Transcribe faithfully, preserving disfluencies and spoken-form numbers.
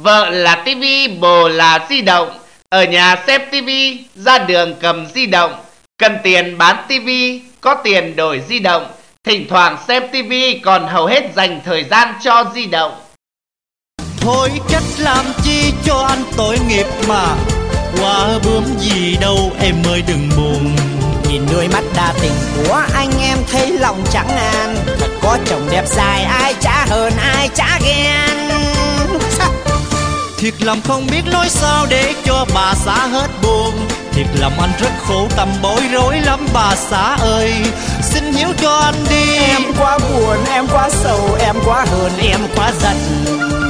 Vợ là tivi, bồ là di động. Ở nhà xem tivi, ra đường cầm di động. Cần tiền bán tivi, có tiền đổi di động. Thỉnh thoảng xem tivi còn hầu hết dành thời gian cho di động. Thôi cách làm chi cho anh tội nghiệp mà, qua bướm gì đâu em ơi đừng buồn. Nhìn đôi mắt đa tình của anh em thấy lòng chẳng an. Thật có chồng đẹp dài ai chả hơn ai chả ghen. Thiệt lòng không biết nói sao để cho bà xã hết buồn. Thiệt lòng anh rất khổ tâm bối rối lắm bà xã ơi. Xin hiểu cho anh đi. Em quá buồn, em quá sầu, em quá hờn, em quá giận.